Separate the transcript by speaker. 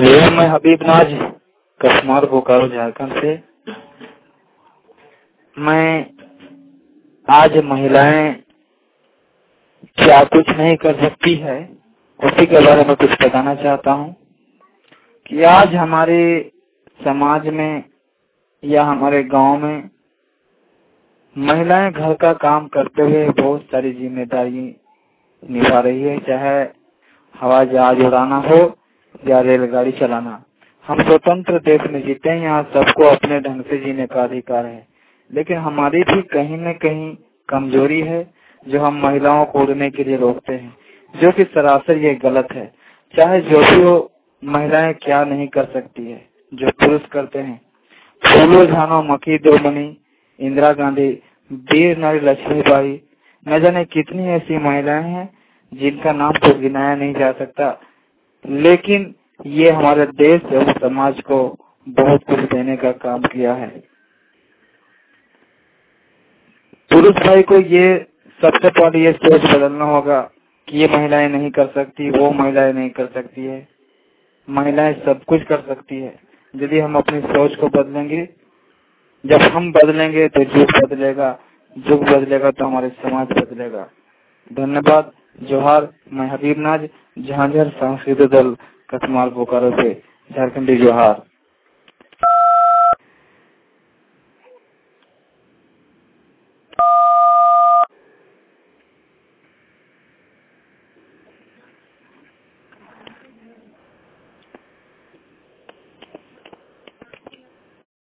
Speaker 1: मैं हबीब नाज कसमार बोकारो झारखंड से। मैं आज महिलाएं क्या कुछ नहीं कर सकती है उसी के बारे में कुछ बताना चाहता हूँ कि आज हमारे समाज में या हमारे गांव में महिलाएं घर का काम करते हुए बहुत सारी जिम्मेदारी निभा रही है, चाहे हवाई जहाज उड़ाना हो या रेलगाड़ी चलाना। हम स्वतंत्र देश में जीते हैं, यहाँ सबको अपने ढंग से जीने का अधिकार है, लेकिन हमारी भी कहीं न कहीं कमजोरी है जो हम महिलाओं को उड़ने के लिए रोकते हैं, जो कि सरासर ये गलत है। चाहे जो भी हो, महिलाएं क्या नहीं कर सकती है जो पुरुष करते हैं। फूलो झानो मक्खी दो मनी, इंदिरा गांधी, वीर नारी लक्ष्मीबाई, न जाने कितनी ऐसी महिलाएं हैं जिनका नाम तो गिनाया नहीं जा सकता, लेकिन ये हमारे देश एवं समाज को बहुत कुछ देने का काम किया है। पुरुष भाई को ये सबसे पहले ये सोच बदलना होगा कि ये महिलाएं नहीं कर सकती, वो महिलाएं नहीं कर सकती है। महिलाएं सब कुछ कर सकती है यदि हम अपनी सोच को बदलेंगे। जब हम बदलेंगे तो युग बदलेगा, युग बदलेगा तो हमारे समाज बदलेगा। धन्यवाद। जोहार। मैं हबीब नाज, झांझर सांस्कृतिक दल कसमार बोकारो से, झारखंडी। जोहार।